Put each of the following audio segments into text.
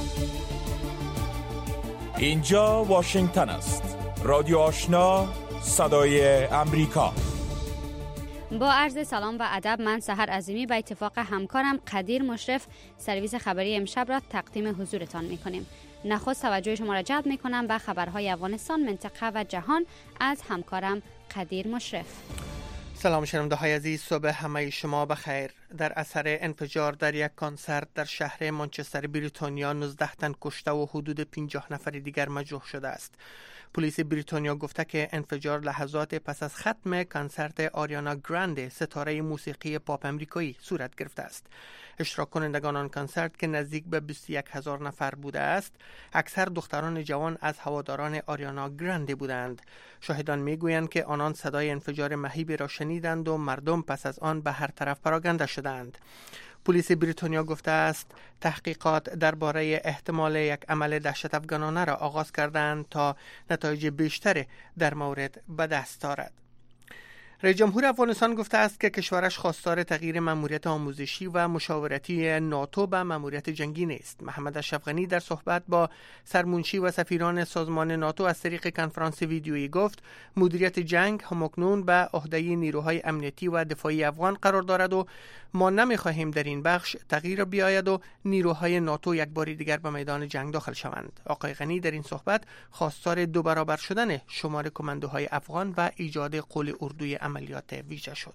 اینجا واشنگتن است. رادیو آشنا، صدای امریکا. با عرض سلام و ادب، من سحر عظیمی به اتفاق همکارم قدیر مشرف سرویس خبری امشب را تقدیم حضورتان می‌کنیم. نخست توجه شما را جلب می‌کنم به خبرهای افغانستان، منطقه و جهان از همکارم قدیر مشرف. سلام شنونده‌های عزیز، صبح همه شما بخیر. در اثر انفجار در یک کنسرت در شهر منچستر بریتانیا 19 تن کشته و حدود 50 نفر دیگر مجروح شده است. پلیس بریتانیا گفته که انفجار لحظات پس از ختم کنسرت آریانا گراندی، ستاره موسیقی پاپ امریکایی، صورت گرفته است. اشتراک کنندگان آن کنسرت که نزدیک به 21,000 نفر بوده است، اکثر دختران جوان از هواداران آریانا گراندی بودند. شاهدان میگویند که آنان صدای انفجار مهیبی را شنیدند و مردم پس از آن به هر طرف پراکنده شدند. پلیس بریتانیا گفته است تحقیقات درباره احتمال یک عمل دهشت افغانانه را آغاز کردند تا نتایج بیشتری در مورد به دست آورد. رئیس جمهور افغانستان گفته است که کشورش خواستار تغییر ماموریت آموزشی و مشاورتی ناتو به ماموریت جنگی نیست. محمد اشرف غنی در صحبت با سرمنشی و سفیران سازمان ناتو از طریق کنفرانس ویدیویی گفت مدیریت جنگ همکنون به عهده نیروهای امنیتی و دفاعی افغان قرار دارد و ما نمی‌خواهیم در این بخش تغییر بیاید و نیروهای ناتو یک بار دیگر به میدان جنگ داخل شوند. آقای غنی در این صحبت خواستار 2 برابر شدن شمار کماندوهای افغان و ایجاد قول اردوی عملیات ویژه شد.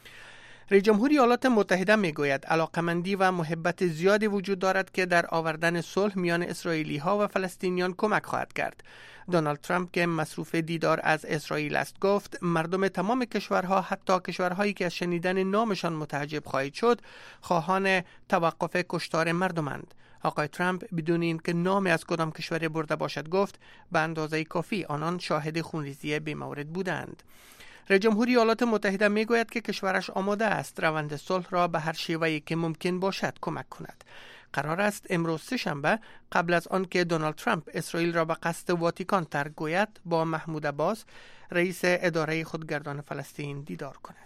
رئیس جمهور ایالات متحده میگوید علاقمندی و محبت زیادی وجود دارد که در آوردن صلح میان اسرائیلی ها و فلسطینیان کمک خواهد کرد. دونالد ترامپ که مصروف دیدار از اسرائیل است گفت مردم تمام کشورها، حتی کشورهایی که از شنیدن نامشان متعجب خواهید شد، خواهان توقف کشتار مردمند. آقای ترامپ بدون اینکه نام از کدام کشور برده باشد گفت به اندازه کافی آنان شاهد خونریزی بی‌مورد بودند. رئیس جمهور ایالات متحده میگوید که کشورش آماده است روند صلح را به هر شیوهی که ممکن باشد کمک کند. قرار است امروز سه‌شنبه قبل از آن که دونالد ترامپ اسرائیل را به قصد واتیکان ترک گوید با محمود عباس رئیس اداره خودگردان فلسطین دیدار کند.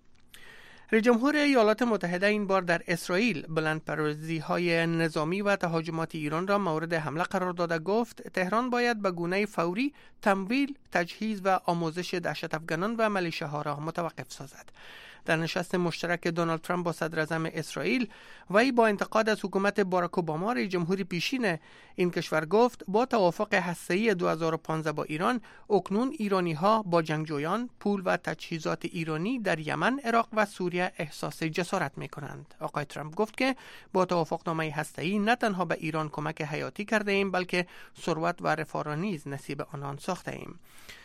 رئیس جمهور ایالات متحده این بار در اسرائیل بلندپروازی‌های نظامی و تهاجمات ایران را مورد حمله قرار داده گفت تهران باید به گونه فوری تمویل، تجهیز و آموزش دهشت افغانان و ملیشه‌ها را متوقف سازد. در نشست مشترک دونالد ترامپ با صدر اعظم اسرائیل، وی با انتقاد از حکومت باراک اوباما رئیس جمهور پیشین این کشور گفت با توافق هسته‌ای 2015 با ایران، اکنون ایرانی‌ها با جنگجویان، پول و تجهیزات ایرانی در یمن، عراق و سوریه احساس جسارت می‌کنند. آقای ترامپ گفت که با توافقنامه هسته‌ای نه تنها به ایران کمک حیاتی کرده ایم بلکه ثروت و رفاه را نیز نصیب آنان ساخته ایم.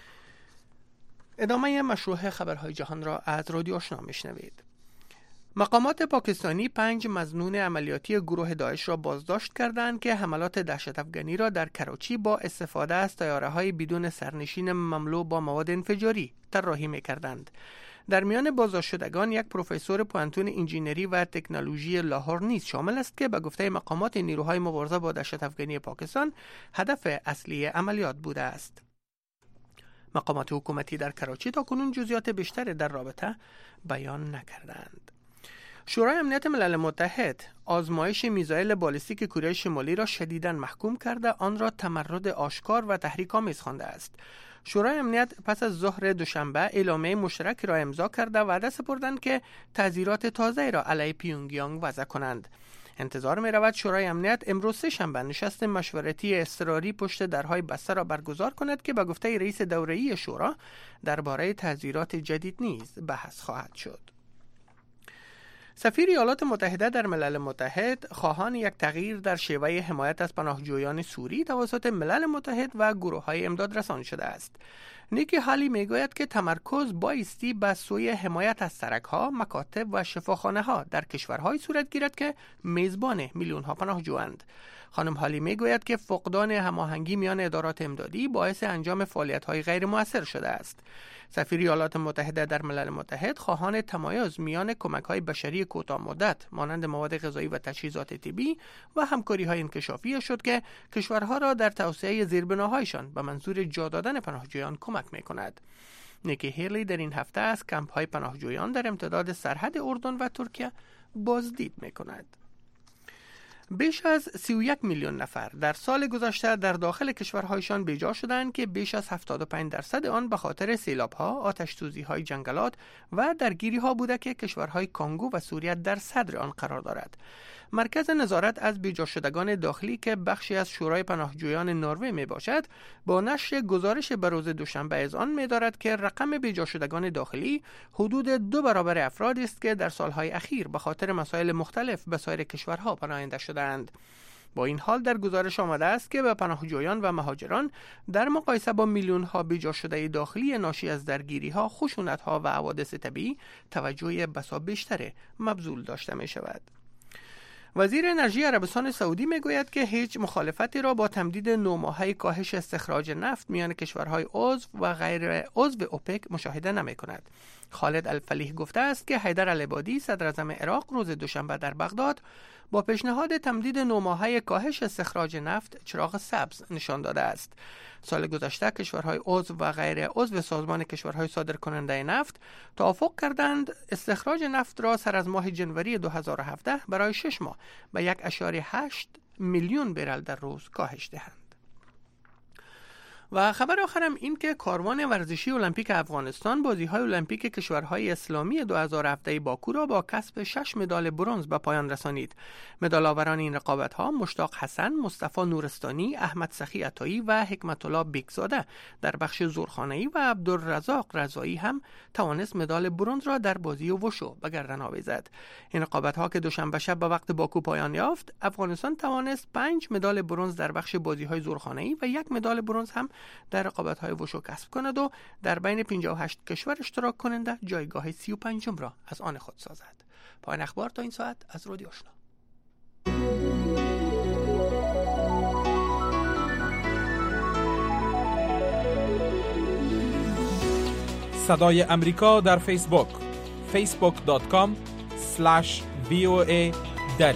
ادامه مشروع خبرهای جهان را از رادیو آشنا میشنوید. مقامات پاکستانی 5 مظنون عملیاتی گروه داعش را بازداشت کردند که حملات دهشت افغانی را در کراچی با استفاده از طیاره‌های بدون سرنشین مملو با مواد انفجاری طراحی می‌کردند. در میان بازداشت شدگان یک پروفسور پوهنتون انجینری و تکنولوژی لاهور نیز شامل است که به گفته مقامات نیروهای مبارزه با دهشت افغانی پاکستان هدف اصلی عملیات بوده است. مقامات حکومتی در کراچی تا کنون جزئیات بیشتری در رابطه بیان نکردند. شورای امنیت ملل متحد آزمایش میزایل بالستیک کره شمالی را شدیداً محکوم کرده آن را تمرد آشکار و تحریک‌آمیز خوانده است. شورای امنیت پس از ظهر دوشنبه اعلامیه مشترک را امضا کرده و وعده سپردند که تعزیرات تازه را علیه پیونگیانگ وضع کنند. انتظار می رود شورای امنیت امروز سه‌شنبه نشست مشورتی اضطراری پشت درهای بسته را برگزار کند که به گفته رئیس دوره‌ای شورا درباره تعزیرات جدید نیز بحث خواهد شد. سفیر ایالات متحده در ملل متحد خواهان یک تغییر در شیوه حمایت از پناهجویان سوری توسط ملل متحد و گروه‌های امداد رسان شده است. نیکی هالی میگوید که تمرکز بایستی به سوی حمایت از سرک‌ها، مکاتب و شفاخانه‌ها در کشورهای صورت گیرد که میزبان میلیون‌ها پناهجویند. خانم هالی میگوید که فقدان هماهنگی میان ادارات امدادی باعث انجام فعالیت‌های غیر مؤثر شده است. سفیر ایالات متحده در ملل متحد خواهان تمایز میان کمک‌های بشری کوتاه مدت مانند مواد غذایی و تجهیزات طبی و همکاری‌های انکشافی شد که کشورها را در توسعه زیربناهایشان به منظور جا دادن پناهجویان کمک می‌کند. نیکی هیلی در این هفته از کمپ‌های پناهجویان در امتداد سرحد اردن و ترکیه بازدید می‌کند. بیش از 31 میلیون نفر در سال گذشته در داخل کشورهایشان بیجا شدند که بیش از 75% آن به خاطر سیلاب‌ها، آتش‌سوزی‌های جنگلات و درگیری‌ها بوده که کشورهای کانگو و سوریه در صدر آن قرار دارد. مرکز نظارت از بیجا شدگان داخلی که بخشی از شورای پناهجویان نروژ می باشد، با نشر گزارش به روز دوشنبه از آن می دارد که رقم بیجا شدگان داخلی حدود 2 برابر افرادی است که در سالهای اخیر به خاطر مسائل مختلف به سایر کشورها پناهنده شدند. با این حال در گزارش آمده است که به پناهجویان و مهاجران در مقایسه با میلیون‌ها بیجا شده داخلی ناشی از درگیری‌ها، خشونت‌ها و حوادث طبیعی توجه بسا بیشتر مبذول داشته می شود. وزیر انرژی عربستان سعودی میگوید که هیچ مخالفتی را با تمدید 9 ماهه کاهش استخراج نفت میان کشورهای عضو و غیر عضو اوپک مشاهده نمی کند. خالد الفلیح گفته است که حیدر العبادی صدر اعظم عراق روز دوشنبه در بغداد با پیشنهاد تمدید 9 ماهه کاهش استخراج نفت چراغ سبز نشان داده است. سال گذشته کشورهای عضو و غیر عضو سازمان کشورهای صادرکننده نفت توافق کردند استخراج نفت را سر از ماه جنوری 2017 برای 6 ماه به 1.8 میلیون برل در روز کاهش دهند. و خبر آخرم این که کاروان ورزشی المپیک افغانستان بازی‌های المپیک کشورهای اسلامی 2017 باکو را با کسب 6 مدال برنز به پایان رسانید. مدال‌آوران این رقابت‌ها مشتاق حسن، مصطفی نورستانی، احمد سخی عطایی و حکمت الله بیگزاده در بخش زورخانه‌ای و عبدالرزاق رضایی هم توانست مدال برنز را در بازی وشو به گردن آویزد. این رقابت‌ها که دوشنبه شب به وقت باکو پایان یافت، افغانستان توانست 5 مدال برنز در بخش بازی‌های زورخانه‌ای و 1 مدال برنز هم در رقابت‌های وشو کسب کند و در بین 58 کشور اشتراک کننده جایگاه 35 را از آن خود سازد. پایان اخبار تا این ساعت از رادیو آشنا. صدای امریکا در فیسبوک facebook.com/VOA دری.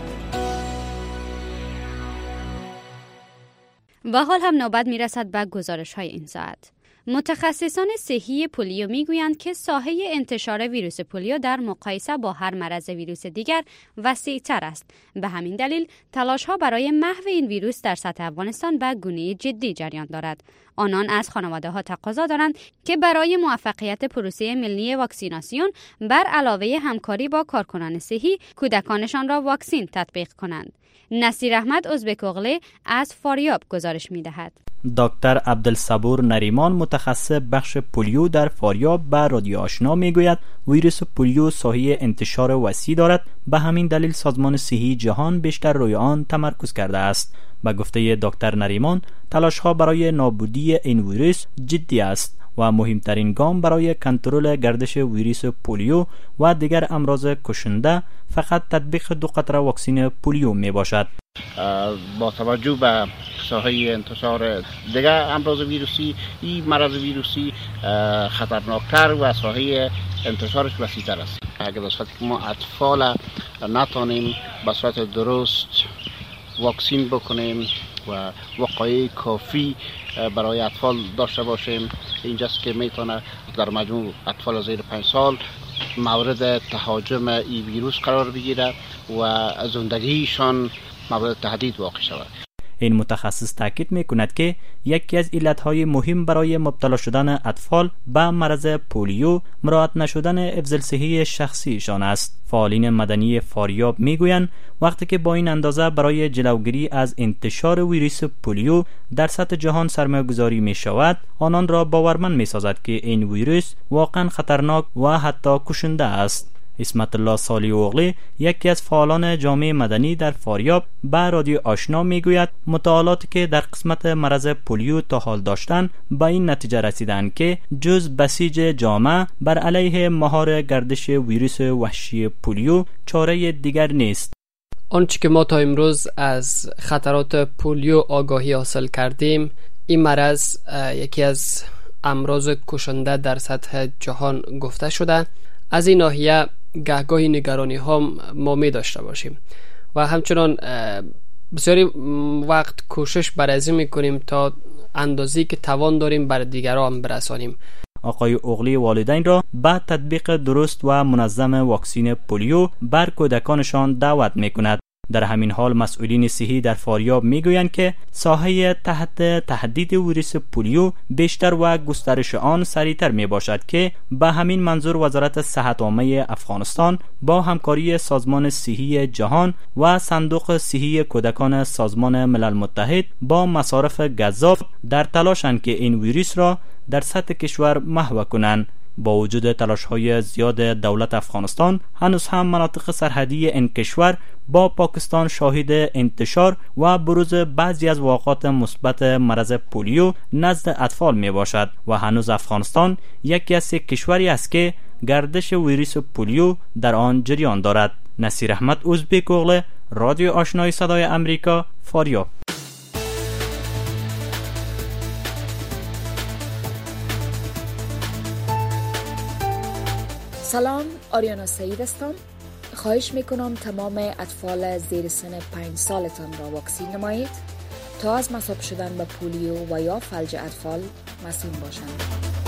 و حال هم نوبت میرسد به گزارش‌های این ساعت. متخصصان صحی پولیو میگویند که ساحه انتشار ویروس پولیو در مقایسه با هر مرض ویروس دیگر وسیع‌تر است. به همین دلیل تلاش‌ها برای محو این ویروس در سطح افغانستان به گونه جدی جریان دارد. آنان از خانواده‌ها تقاضا دارند که برای موفقیت پروسه ملی واکسیناسیون بر علاوه همکاری با کارکنان صحی کودکانشان را واکسین تطبیق کنند. نصیر احمد ازبک اغلی از فاریاب گزارش می‌دهد. دکتر عبدالصبور نریمان متخصص بخش پولیو در فاریاب به رادیو آشنا میگوید ویروس پولیو ساحه انتشار وسیع دارد، به همین دلیل سازمان صحی جهان بیشتر روی آن تمرکز کرده است. به گفته دکتر نریمان تلاش‌ها برای نابودی این ویروس جدی است و مهمترین گام برای کنترل گردش ویروس پولیو و دیگر امراض کشنده فقط تطبیق 2 قطره واکسن پولیو می باشد. با توجه به ساحه انتشار دیگر امراض ویروسی، این مرض ویروسی خطرناکتر و ساحه انتشارش وسیع‌تر است. اگر در صورتی که ما اطفال نتانیم به صورت درست واکسین بکنیم و وقایع کافی برای اطفال داشته باشیم، اینجاست که میتونه در مجموع اطفال زیر 5 سال مورد تهاجم این ویروس قرار بگیره و زندگیشان مورد تهدید واقع شود. این متخصص تاکید میکند که یکی از علتهای مهم برای مبتلا شدن اطفال به مرض پولیو مراعات نشدن حفظ صحی شخصیشان است. فعالین مدنی فاریاب میگویند وقتی که با این اندازه برای جلوگیری از انتشار ویروس پولیو در سطح جهان سرمایه‌گذاری می شود، آنان را باورمند می سازد که این ویروس واقعا خطرناک و حتی کشنده است. اسمت الله صالح اغلی یکی از فعالان جامعه مدنی در فاریاب به رادیو آشنا میگوید مطالعاتی که در قسمت مرض پولیو تا حال داشتن به این نتیجه رسیدند که جز بسیج جامعه بر علیه مهار گردش ویروس وحشی پولیو چاره دیگر نیست. آنچه که ما تا امروز از خطرات پولیو آگاهی حاصل کردیم، این مرض یکی از امراض کشنده در سطح جهان گفته شده. از این ناحیه گهگاهی نگرانی ها ما می داشته باشیم و همچنان بسیاری وقت کوشش برای می کنیم تا اندازه‌ای که توان داریم بر دیگران برسانیم. آقای اغلی والدین را به تطبیق درست و منظم واکسن پولیو بر کودکانشان دعوت می کند. در همین حال مسئولین صحی در فاریاب میگویند که ساحه تحت تهدید ویروس پولیو بیشتر و گسترش آن سریعتر می باشد که به همین منظور وزارت صحت عامه افغانستان با همکاری سازمان صحی جهان و صندوق صحی کودکان سازمان ملل متحد با مصارف گزاف در تلاشند که این ویروس را در سطح کشور محو کنند. با وجود تلاش‌های زیاد دولت افغانستان، هنوز هم مناطق سرحدی این کشور با پاکستان شاهد انتشار و بروز بعضی از واقعات مثبت مرض پولیو نزد اطفال می باشد و هنوز افغانستان یکی از 3 کشوری است که گردش ویروس پولیو در آن جریان دارد. نصیر احمد ازبک اغله، رادیو آشنای صدای امریکا، فاریاب. سلام، آریانا سعید هستم. خواهش میکنم تمام اطفال زیر سن 5 سالتان را واکسین نمایید تا از مصاب شدن به پولیو و یا فلج اطفال مسئول باشند.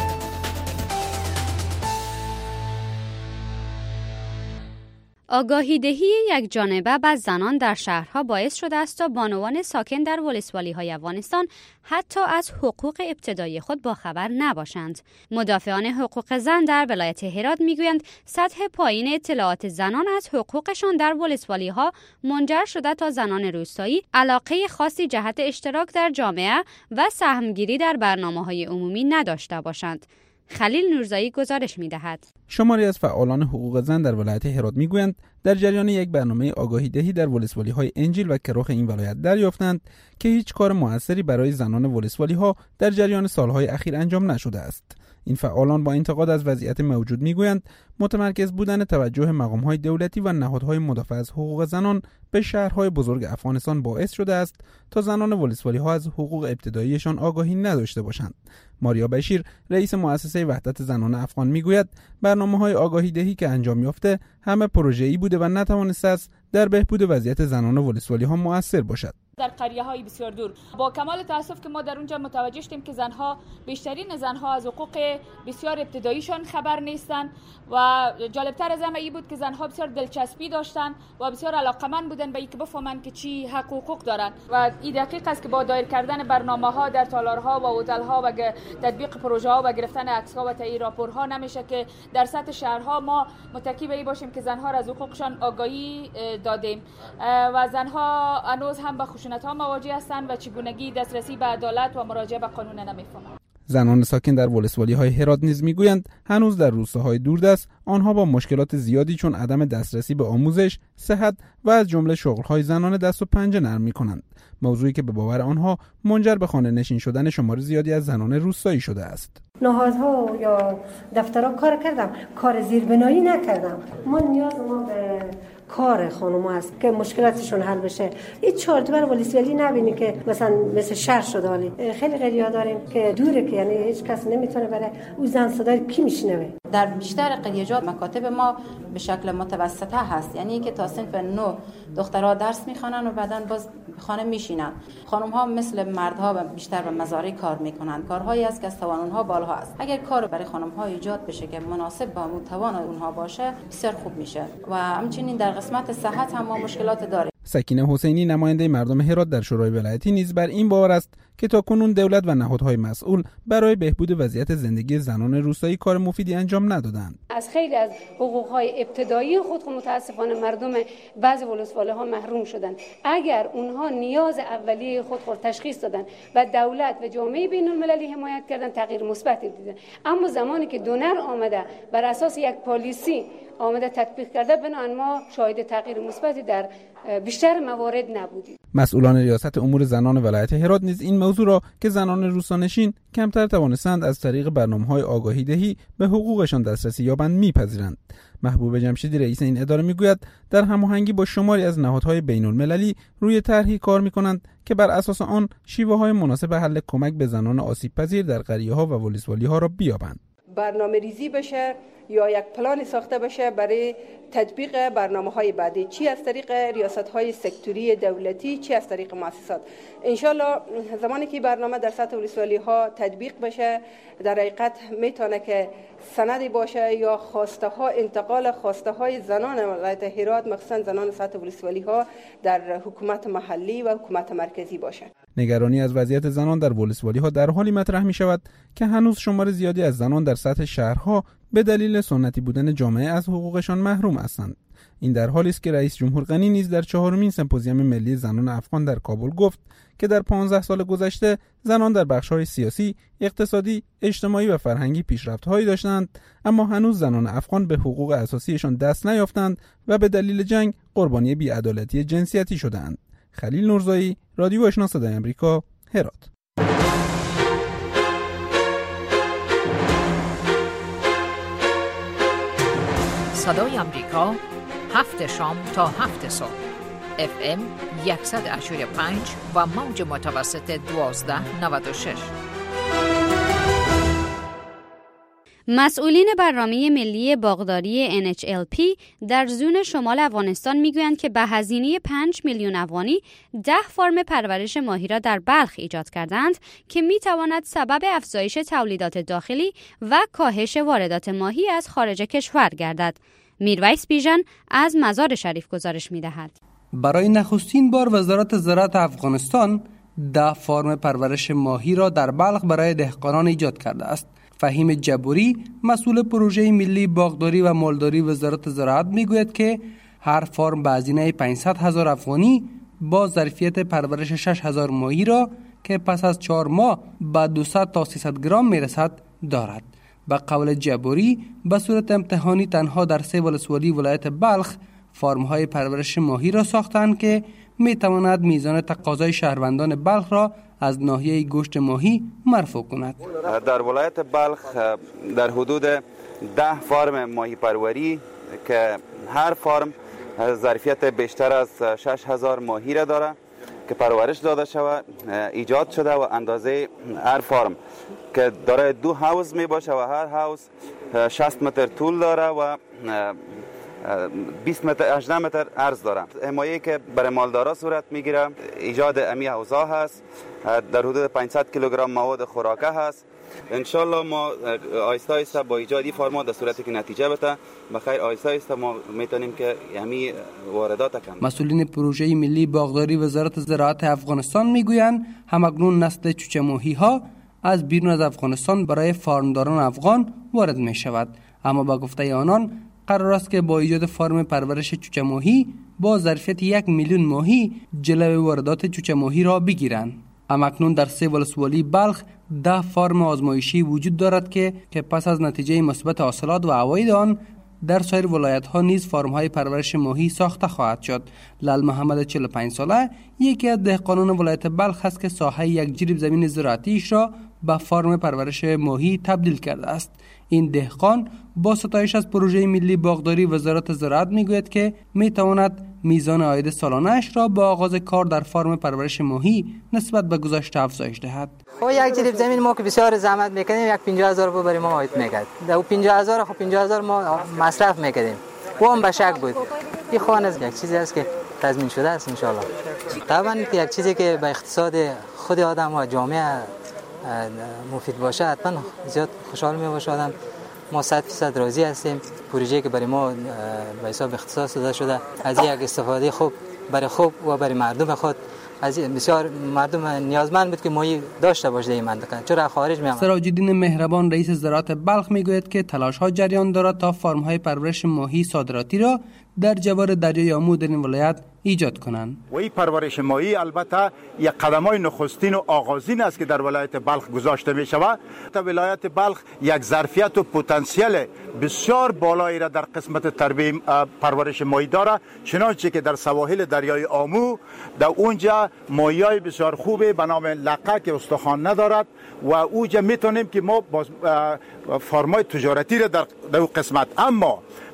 آگاهی دهی یک جانبه به زنان در شهرها باعث شده است تا بانوان ساکن در ولسوالی‌های افغانستان حتی از حقوق ابتدایی خود باخبر نباشند. مدافعان حقوق زن در ولایت هرات میگویند سطح پایین اطلاعات زنان از حقوقشان در ولسوالی‌ها منجر شده تا زنان روستایی علاقه خاصی جهت اشتراک در جامعه و سهمگیری در برنامه‌های عمومی نداشته باشند. خلیل نورزایی گزارش می‌دهد. شماری از فعالان حقوق زن در ولایت هرات میگویند در جریان یک برنامه آگاهی دهی در ولسوالی‌های انجیل و کراخ این ولایت دریافتند که هیچ کار موثری برای زنان ولسوالی‌ها در جریان سالهای اخیر انجام نشده است. این فعالان با انتقاد از وضعیت موجود میگویند متمرکز بودن توجه مقام‌های دولتی و نهادهای مدافع از حقوق زنان به شهرهای بزرگ افغانستان باعث شده است تا زنان ولسوالی‌ها از حقوق ابتداییشان آگاهی نداشته باشند. ماریا بشیر، رئیس مؤسسه وحدت زنان افغان میگوید برنامه‌های آگاهی دهی که انجام یافته همه پروژه‌ای بوده و نتوانسته است در بهبود وضعیت زنان ولسوالی‌ها مؤثر باشد. در قریه‌های بسیار دور با کمال تأسف که ما در اونجا متوجه شدیم که بیشترین زنها از حقوق بسیار ابتداییشان خبر نیستند و جالبتر از همه این بود که زنها بسیار دلچسبی داشتند و بسیار علاقمند بودند به اینکه بفهمند که چی حقوق دارند و این دقیق است که با دایر کردن برنامه‌ها در تالارها و هتل‌ها و تطبیق پروژه‌ها و گرفتن عکس‌ها و تایید راپورها نمیشه که در سطح شهرها ما متکی به این باشیم که زنها را از حقوقشان آگاهی دادیم و زنها هنوز هم با خشونت‌ها مواجه هستند و چگونگی دسترسی به عدالت و مراجعه به قانون نمی‌فهمند. زنان ساکن در ولسوالی‌های هرات نیز میگویند هنوز در روستاهای دوردست آنها با مشکلات زیادی چون عدم دسترسی به آموزش، صحت و از جمله شغل‌های زنانه دست و پنجه نرم می‌کنند. موضوعی که به باور آنها منجر به خانه نشین شدن شمار زیادی از زنان روستایی شده است. نهادها یا دفترها کار کردم، کار زیربنایی نکردم. ما به کار خانم هست که مشکلاتشون حل بشه. این چارتبر ولسوالی نبینی که مثل شهر شده حالی. خیلی قریه داریم که دوره که یعنی هیچ کس نمیتونه بره او زن صدای کی میشنوه. در بیشتر قریه‌جات مکاتب ما به شکل متوسطه هست، یعنی که تا صنف 9 دخترها درس میخوانن و بعداً باز خانه میشینن. خانم‌ها مثل مردها بیشتر به مزارع کار میکنن. کارهایی است که از توان اونها بالاتر است. اگر کار برای خانم‌ها ایجاد بشه که مناسب با توان اونها باشه بسیار خوب میشه و همچنین در قسمت صحت هم ما مشکلات داریم. سکینه حسینی نماینده مردم هرات در شورای ولایتی نیز بر این باور است که تاکنون دولت و نهادهای مسئول برای بهبود وضعیت زندگی زنان روستایی کار مفیدی انجام ندادند. از خیلی از حقوق‌های ابتدایی خود متاسفانه مردم بعضی ولسوالی‌ها محروم شدند. اگر اونها نیاز اولیه خود را تشخیص دادن و دولت و جامعه بین‌المللی حمایت کردن تغییر مثبتی دیدن، اما زمانی که دونر آمده بر اساس یک پالیسی آمده تطبیق کرده بنابراین ما شاهد تغییر مثبتی در بیشتر موارد نبودیم. مسئولان ریاست امور زنان ولایت هرات نیز این موضوع را که زنان روستانشین کمتر توانستند از طریق برنامه‌های آگاهی دهی به حقوقشان دسترسی یابند میپذیرند. محبوب جمشیدی رئیس این اداره میگوید در هماهنگی با شماری از نهادهای بین‌المللی روی طرحی کار میکنند که بر اساس آن شیوه‌های مناسب حل کمک به زنان آسیب پذیر در قریه‌ها و ولسوالی‌ها را بیابند. برنامه‌ریزی بشه یا یک پلان ساخته بشه برای تطبیق برنامه‌های بعدی، چی از طریق ریاست‌های سکتوری دولتی، چی از طریق مؤسسات. انشالله زمانی که برنامه در سطح ولسوالی‌ها تطبیق بشه، در حقیقت میتونه که سندی باشه یا انتقال خواسته‌های زنان ولایت هرات، مخصوصا زنان سطح ولسوالی‌ها در حکومت محلی و حکومت مرکزی باشه. نگرانی از وضعیت زنان در ولسوالی‌ها در حالی مطرح می‌شود که هنوز شمار زیادی از زنان در سطح شهرها به دلیل سنتی بودن جامعه از حقوقشان محروم هستند. این در حالی است که رئیس جمهور غنی نیز در 4مین سمپوزیوم ملی زنان افغان در کابل گفت که در 15 سال گذشته زنان در بخش‌های سیاسی، اقتصادی، اجتماعی و فرهنگی پیشرفت‌هایی داشتند، اما هنوز زنان افغان به حقوق اساسیشان دست نیافتند و به دلیل جنگ قربانی بی‌عدالتی جنسیتی شدند. خلیل نورزایی، رادیو آشنا صدای آمریکا، هرات. صدای آمریکا، 7 شام تا 7 صبح. FM 100.5 و موج متوسط 1296. مسئولین برنامه ملی باغداری NHLP در زون شمال افغانستان میگویند که به هزینه 5 میلیون افغانی 10 فارم پرورش ماهی را در بلخ ایجاد کردند که میتواند سبب افزایش تولیدات داخلی و کاهش واردات ماهی از خارج کشور گردد. میرویس بیژن از مزار شریف گزارش میدهد. برای نخستین بار وزارت زراعت افغانستان 10 فارم پرورش ماهی را در بلخ برای دهقانان ایجاد کرده است. فهیم جبوری، مسئول پروژه ملی باغداری و مالداری وزارت زراعت میگوید که هر فارم به هزینه 500,000 افغانی با ظرفیت پرورش 6,000 ماهی را که پس از 4 ماه به 200 تا 300 گرم میرسد دارد. به قول جبوری، به صورت امتحانی تنها در 3 ولسوالی ولایت بلخ فارم‌های پرورش ماهی را ساختند که میتواند میزان تقاضای شهروندان بلخ را از ناحیه گوشت ماهی مرفوع کند. در ولایت بلخ در حدود 10 فارم ماهی پروری که هر فارم ظرفیت بیشتر از 6,000 ماهی را دارد که پرورش داده شود ایجاد شده و اندازه هر فارم که دارای 2 حوض می باشه و هر حوض 60 متر طول داره و 20 متر 18 متر عرض داره. حمایه‌ای که برای مالدارا صورت میگیره ایجاد امی حوضا هست، در حدود 500 کیلوگرم مواد خوراکه هست. انشالله ما آیسته آیسته با ایجاد این فرما در صورتی که نتیجه بده بخیر آیسته آیسته ما میتونیم که همی واردات کم. مسئولین پروژه ملی باغداری وزارت زراعت افغانستان میگویند همکنون نسل چوچه ماهی ها از بیرون از افغانستان برای فارمداران افغان وارد می شود، اما با گفته آنان قرار است که با ایجاد فارم پرورش چوچه ماهی با ظرفیت 1 میلیون ماهی جلوی واردات چوچه ماهی را بگیرند. همکنون در 3 ولسوالی بلخ 10 فارم آزمایشی وجود دارد که پس از نتیجه مثبت حاصلات و عواید آن در سایر ولایت‌ها نیز فارم‌های پرورش ماهی ساخته خواهد شد. لال محمد 45 ساله یکی از دهقانان ولایت بلخ است که ساحه یک جریب زمین زراعتیش را به فارم پرورش ماهی تبدیل کرده است. این دهقان با ستایش از پروژه ملی باغداری وزارت زراعت میگوید که میتواند میزان عاید سالانه‌اش را با آغاز کار در فارم پرورش ماهی نسبت به گذشته افزایش دهد. خب یک جریب زمین ما که بسیار زحمت میکنیم 50,000 روپیه برای ما عاید میکرد. در 50,000 خب 50,000 ما مصرف میکردیم. و هم به شک بود. این خوان از یک چیزی است که تضمین شده است ان شاء الله. طبعا یک چیزی که به اقتصاد خود آدم و جامعه مفید باشه حتما زیاد خوشحال میباشه آدم. ما 100% راضی هستیم. پروژه‌ای که برای ما به حساب اختصاص داده شده از یک استفاده خوب برای خوب و برای مردم خود از بسیار مردم نیازمند بود که ماهی داشته باشه در این منطقه، چرا خارج میام. سراج الدین مهربان رئیس زراعت بلخ میگوید که تلاش‌ها جریان دارد تا فرم‌های پرورش ماهی صادراتی را در جوار دریای آمو در این ولایت ایجاد کنند. و این پرورش ماهی البته یک قدم‌های نخستین و آغازین است که در ولایت بلخ گذاشته می شود. ولایت بلخ یک ظرفیت و پتانسیل بسیار بالایی را در قسمت تربیت پرورش ماهی دارد، چنانچه که در سواحل دریای آمو در اونجا ماهی‌های بسیار خوبه به نام لقه که استخوان ندارد و اونجا میتونیم که ما فارم‌های تجارتی را در اون قسمت، اما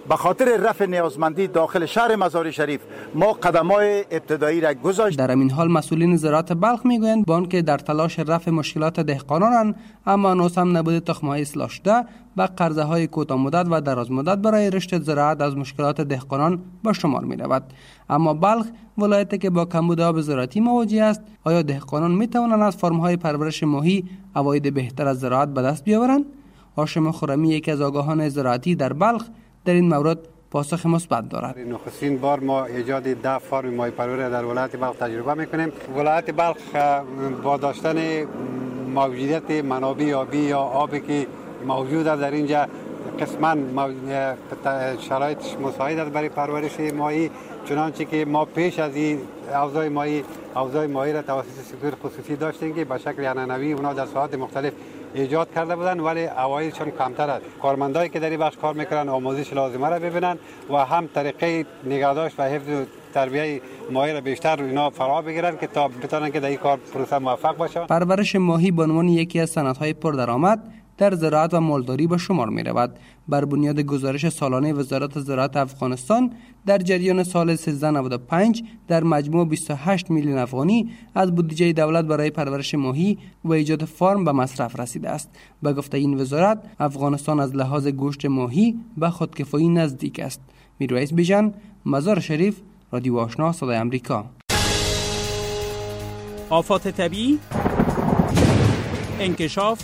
به خاطر رفع نیازمندی داخل شهر مزار شریف ما قدم‌های ابتدایی را گذاشت. در این حال مسئولین زراعت بلخ میگویند با آنکه در تلاش رفع مشکلات دهقانان اما هنوز هم نبود تخم‌های اصلاح شده و قرضه‌های کوتاه مدت و دراز مدت برای رشد زراعت از مشکلات دهقانان به شمار می‌رود. اما بلخ ولایتی که با کمبود آب زراعتی مواجه است، آیا دهقانان می‌توانند از فرم‌های پرورش ماهی عواید بهتر از زراعت به دست بیاورند؟ هاشم خرمی یکی از آگاهان زراعتی در بلخ در این مورد پاسخ مثبت دارد. نخستین بار ما ایجاد 10 فارم ماهی پروری در ولایت بلخ تجربه میکنیم. ولایت بلخ با داشتن موجودیت منابع آبی یا آبی که موجود است در اینجا قسما شرایطش مساعد است برای پرورش ماهی، چنانچه که ما پیش از این حوضای ماهی را توسط سکتور خصوصی داشتیم که به شکل عنعنوی اونا در ساحات مختلف ایجاد کرده بودن، ولی عوایدشون کمتر است. کارمندایی که در این بخش کار میکنن آموزش لازمه را ببینن و هم طریقه نگهداشت و حفظ و تربیه ماهی را بیشتر اینا فرا بگیرن که تا بتونن که در این کار پروسه موفق باشن. پرورش ماهی به عنوان یکی از صنعت‌های پردرآمد در زراعت و مالداری به شمار می رود. بر بنیاد گزارش سالانه وزارت زراعت افغانستان در جریان سال 1395 در مجموع 28 میلیون افغانی از بودجه دولت برای پرورش ماهی و ایجاد فارم به مصرف رسیده است. به گفته این وزارت افغانستان از لحاظ گوشت ماهی به خودکفایی نزدیک است. میرویس بیژن، مزار شریف، رادیو آشنا صدای آمریکا. آفات طبیعی، انکشاف،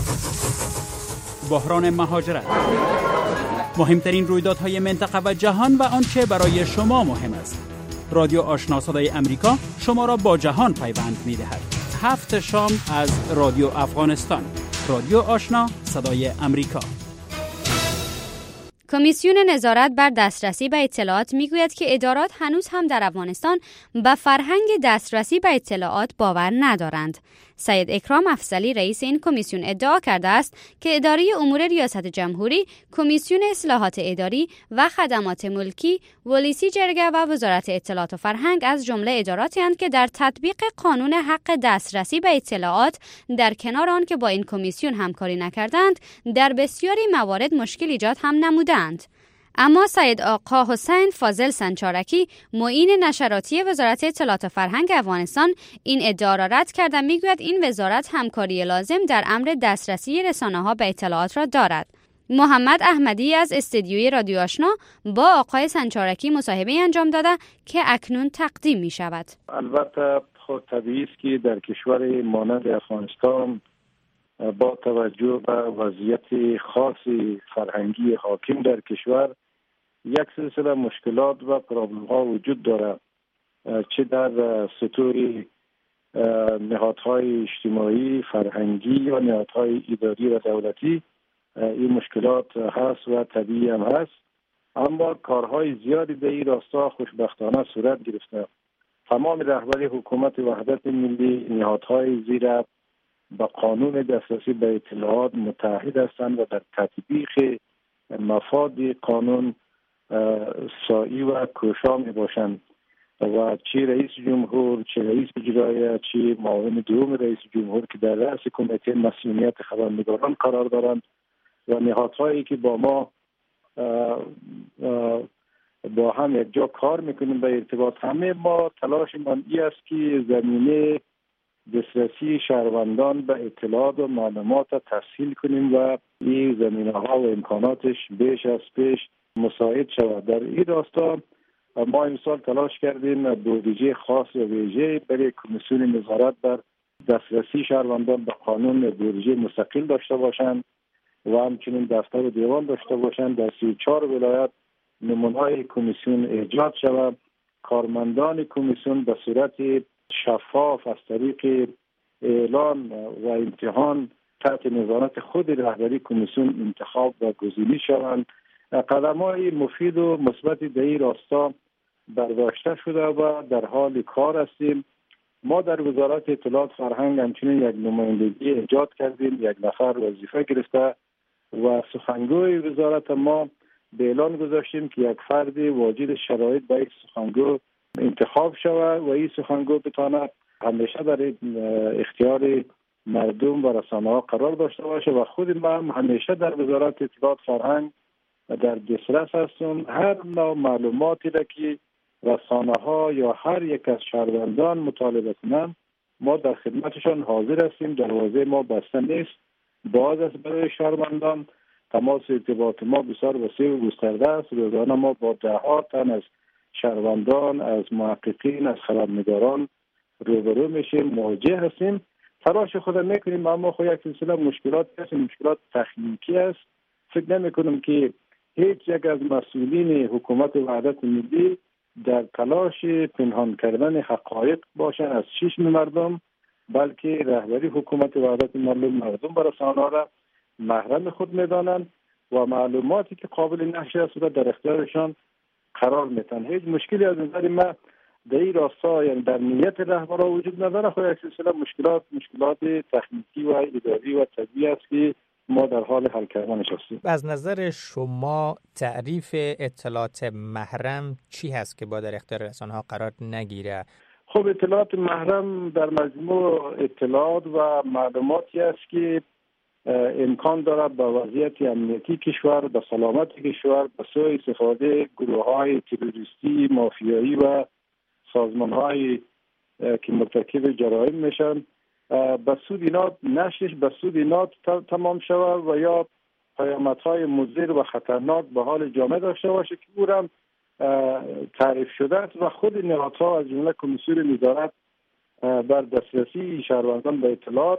بحران مهاجرت، مهمترین رویدادهای منطقه و جهان و آنچه برای شما مهم است. رادیو آشنا صدای امریکا شما را با جهان پیوند می‌دهد. 7 شام از رادیو افغانستان. رادیو آشنا صدای امریکا. کمیسیون نظارت بر دسترسی به اطلاعات میگوید که ادارات هنوز هم در افغانستان به فرهنگ دسترسی به اطلاعات باور ندارند. سید اکرام افضلی رئیس این کمیسیون ادعا کرده است که اداره امور ریاست جمهوری، کمیسیون اصلاحات اداری و خدمات ملکی، ولسی جرگه و وزارت اطلاعات و فرهنگ از جمله اداراتی هستند که در تطبیق قانون حق دسترسی به اطلاعات در کنار آن که با این کمیسیون همکاری نکردند، در بسیاری موارد مشکل ایجاد هم نمودند. اما سید آقا حسین فاضل سنچارکی معین نشراتی وزارت اطلاعات و فرهنگ افغانستان این ادعا را رد کرده. میگوید این وزارت همکاری لازم در امر دسترسی رسانه‌ها به اطلاعات را دارد. محمد احمدی از استدیوی رادیو آشنا با آقای سنچارکی مصاحبه انجام داده که اکنون تقدیم می شود. البته خود طبیعی است که در کشور مانند افغانستان با توجه به وضعیت خاص فرهنگی حاکم در کشور یک سلسله مشکلات و پرابلم ها وجود دارد، چه در سطوح نهادهای اجتماعی، فرهنگی یا نهادهای اداری و دولتی. این مشکلات هست و طبیعی هم هست، اما کارهای زیادی در این راستا خوشبختانه صورت گرفته. تمام رهبری حکومت وحدت ملی، نهادهای زیر با قانون دسترسی به اطلاعات متحد هستند و در تطبیق مفاد قانون سعی و کوشا می باشند و چه رئیس جمهور، چه رئیس اجرایی، چه معاون دوم رئیس جمهور که در رأس کمیته مسئولیت خبرنگاران قرار دارند و نهادهایی که با ما با هم یک جا کار میکنیم به ارتباط، همه ما تلاش من این است که زمینه دسترسی شهروندان به اطلاعات و معلومات تسهیل کنیم و این زمینه‌ها و امکاناتش بیش از پیش مساعد شود. در این راستا ما امسال تلاش کردیم بودجه خاص و ویژه برای کمیسیون نظارت بر دسترسی شهروندان به قانون بودجه مستقل داشته باشند و همچنین دفتر و دیوان داشته باشند. در 34 ولایت نمونه‌های کمیسیون ایجاد شود. کارمندان کمیسیون به صورت شفاف از طریق اعلان و امتحان تحت نظارت خود رهبری کمیسیون انتخاب و گزینی شوند. قدم‌های مفید و مثبت در این راستا برداشته شده و در حال کار هستیم. ما در وزارت اطلاعات فرهنگ همچنین یک نمایندگی ایجاد کردیم، 1 نفر وظیفه گرفته و سخنگوی وزارت ما به اعلان گذاشتیم که یک فرد واجد شرایط به یک سخنگو انتخاب شود و این سخنگو بتواند همیشه در اختیار مردم و رسانه‌ها قرار داشته باشه و خود ما هم همیشه در وزارت اطلاعات فرهنگ در دسترس هستیم. هر نوع معلوماتی را که رسانه ها یا هر یک از شهروندان مطالبه کنند ما در خدمتشان حاضر هستیم. دروازه ما بسته نیست، باز است برای شهروندان. تماس ارتباط ما بسیار وسیع و گسترده است. روزانه ما با ده‌ها تن از شهروندان، از محققین، از خبرنگاران روبرو میشیم، مواجه هستیم. تلاش خود میکنیم، اما خود یک سلسله مشکلات هست، مشکلات تکنیکی است. فکر نمیکنم که هیچ یک از مسئولین حکومت وحدت ملی در تلاش پنهان کردن حقایق باشن از چشم مردم، بلکه رهبری حکومت وحدت ملی مردم و رسانه‌ها را محرم خود میدانند و معلوماتی که قابل نشر است را در اختیارشان قرار میدن. هیچ مشکلی از نظر ما در این راستا یعنی در نیت رهبران وجود نداره. خود یک سلسله مشکلات تکنیکی و اداری و طبیعی است که ما در حال حل کردنش هستیم. از نظر شما تعریف اطلاعات محرم چی هست که با در اختیار رسانه‌ها قرار نگیره؟ خب اطلاعات محرم در مجموع اطلاعات و معلوماتی است که امکان دارد به وضعیت امنیتی کشور، به سلامت کشور، به سوء استفاده گروه‌های تروریستی، مافیایی و سازمان‌های که مرتکب جرایم میشن به سود اینا نشرش به سود اینا تمام شود و یا پیامدهای مضر و خطرناک به حال جامعه داشته باشه که او هم تعریف شده است و خود نهادها از جمله کمیسیون نظارت بر دسترسی شهروندان به اطلاعات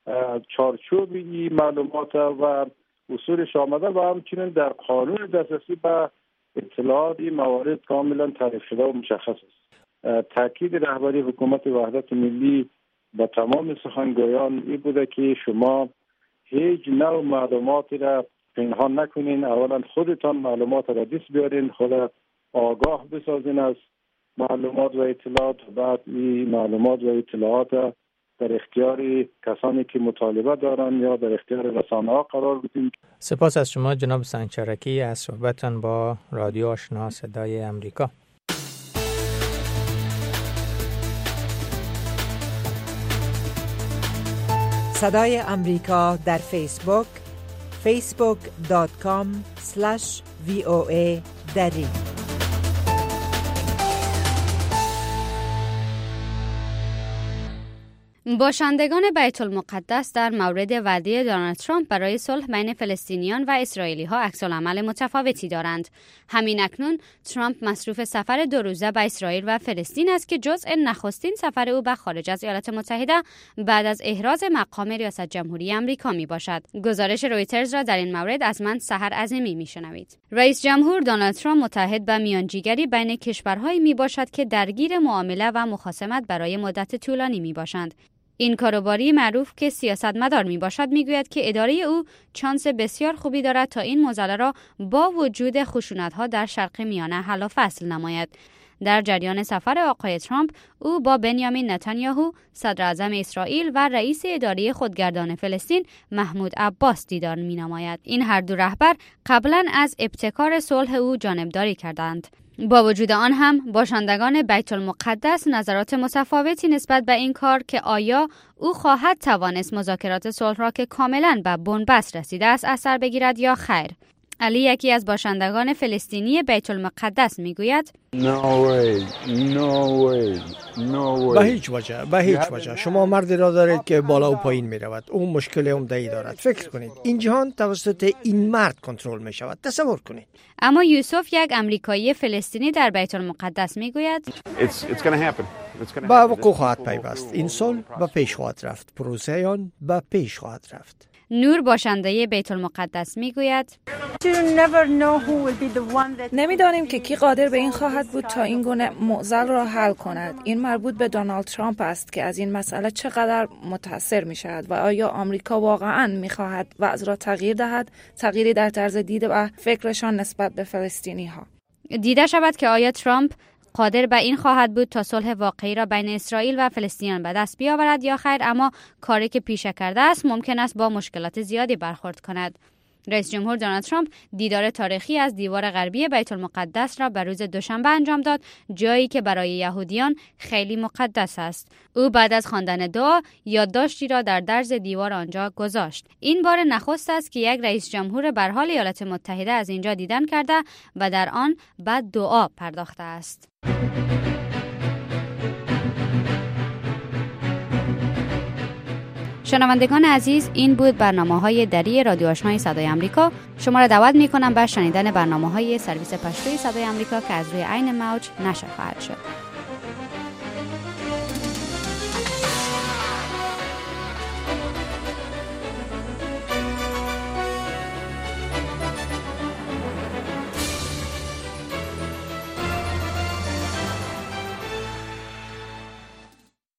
چارچوب این معلومات و اصولش آمده و همچنین در قانون دسترسی به اطلاعات این موارد کاملا تعریف شده و مشخص است. تاکید رهبری حکومت وحدت ملی با تمام سخنگویان این بوده که شما هیچ نوع معلوماتی را پنهان نکنین. اولا خودتان معلومات را دست بیارین، خود آگاه بسازین از معلومات و اطلاعات، بعد این معلومات و اطلاعات در اختیار کسانی که مطالبه دارن یا در اختیار رسانه‌ها قرار بدین. سپاس از شما جناب سنگچرکی از صحبتتان با رادیو آشنا صدای امریکا. صدای امریکا در فیسبوک facebook.com/VOA دری. باشندگان بیت المقدس در مورد وعده دونالد ترامپ برای صلح بین فلسطینیان و اسرائیلی‌ها عکس‌العمل متفاوتی دارند. همین اکنون ترامپ مصروف سفر 2 روزه به اسرائیل و فلسطین است که جزء نخستین سفر او به خارج از ایالات متحده بعد از احراز مقام ریاست جمهوری آمریکا میباشد. گزارش رویترز را در این مورد از من سحر عظیمی میشنوید. رئیس جمهور دونالد ترامپ متحد به میانجیگری بین کشورهایی میباشد که درگیر معامله و مخاصمت برای مدت طولانی میباشند. این کاروباری معروف که سیاستمدار می باشد می گوید که اداره او چانس بسیار خوبی دارد تا این معضله را با وجود خشونت‌ها در شرق میانه حل و فصل نماید. در جریان سفر آقای ترامپ او با بنیامین نتانیاهو صدر اعظم اسرائیل و رئیس اداره خودگردان فلسطین محمود عباس دیدار می نماید. این هر دو رهبر قبلا از ابتکار صلح او جانبداری کردند. با وجود آن هم باشندگان بیت المقدس نظرات متفاوتی نسبت به این کار که آیا او خواهد توانست مذاکرات صلح را که کاملا به بنبست رسیده است از سر بگیرد یا خیر. علی یکی از باشندگان فلسطینی بیت المقدس میگوید به هیچ وجه شما مردی را دارید که بالا و پایین می رود. اون مشکل عمده‌ای دارد. فکر کنید این جهان توسط این مرد کنترل می شود. تصور کنید. اما یوسف یک امریکایی فلسطینی در بیت المقدس میگوید به وقوع خواهد پیوست. این صلح به پیش خواهد رفت. پروسه آن به پیش خواهد رفت. نور باشنده بیت المقدس میگوید نمیدانیم که کی قادر به این خواهد بود تا این گونه معضل را حل کند. این مربوط به دونالد ترامپ است که از این مسئله چقدر متاثر می شود و آیا آمریکا واقعا می خواهد وضع را تغییر دهد، تغییری در طرز دید و فکرشان نسبت به فلسطینی ها. دیده شود که آیا ترامپ قادر به این خواهد بود تا صلح واقعی را بین اسرائیل و فلسطینیان به دست بیاورد یا خیر، اما کاری که پیشه کرده است ممکن است با مشکلات زیادی برخورد کند. رئیس جمهور دونالد ترامپ دیدار تاریخی از دیوار غربی بیت المقدس را به روز دوشنبه انجام داد، جایی که برای یهودیان خیلی مقدس است. او بعد از خواندن دعا یادداشتی را در درز دیوار آنجا گذاشت. این بار نخست است که یک رئیس جمهور به حال ایالات متحده از اینجا دیدن کرده و در آن به دعا پرداخته است. شنوندگان عزیز، این بود برنامه‌های دری رادیو آشنای صدای آمریکا. شما را دعوت می‌کنم به شنیدن برنامه‌های سرویس پشتوی صدای آمریکا که از روی عین موج نشر خواهد شد.